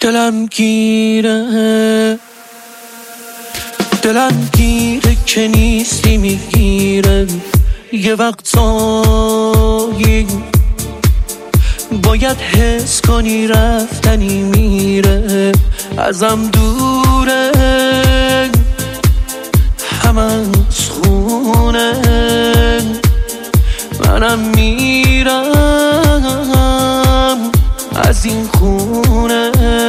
دلم گیره که نیستی میگیره یه وقتایی باید حس کنی رفتنی میره ازم دوره همه از خونه منم میرم از این خونه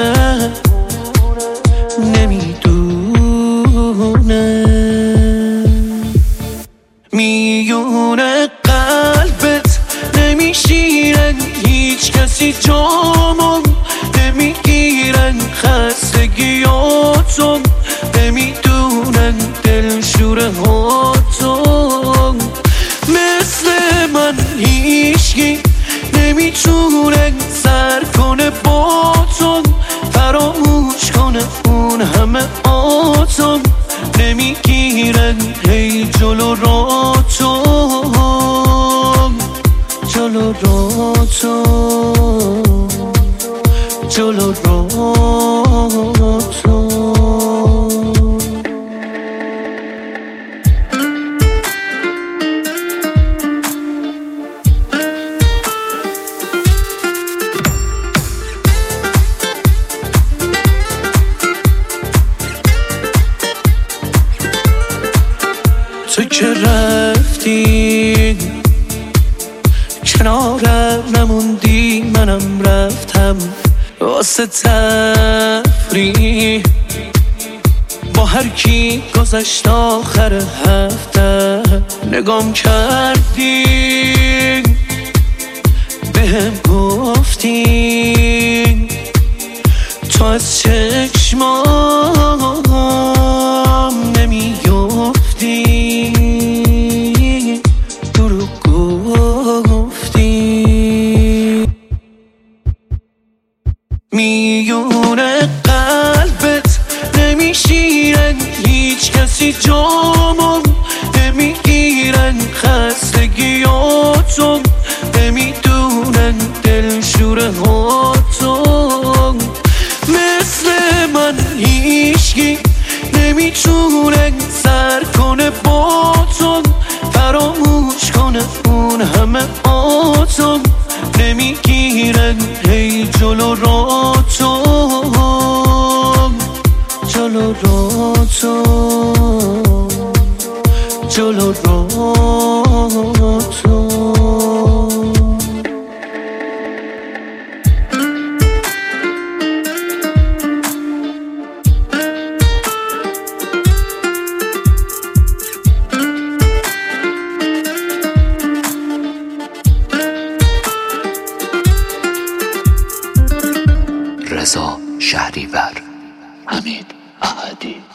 نمیدونه میونه قلبت نمیشیرن هیچ کسی جامون نمیگیرن خستگیاتون نمیدونن دلشوره هاتون مثل من هیچکی نمیتونه سر کنه باتون فراموش کنه اون همه آتون نمیگیرن هی جلو راتون جلو راتون جلو راتون تو که رفتی کنارم نموندی منم رفتم واسه تفریح با هر کی گذشت آخر هفته نگام کردی بهم گفتی تو از چشمام نمیافتی دروغ گفتی میونه قلبت نمیشیرن هیچ کسی جامون نمیگیرن خستگیاتون نمیدونن دلشوره هاتون مثل من هیچکی نمیتونه سر کنه باتون فراموش کنه اون همه آتون نمیگیرن هی جلو راتون جلو راتون جلو راتون رضا شهریور، حمید احدی.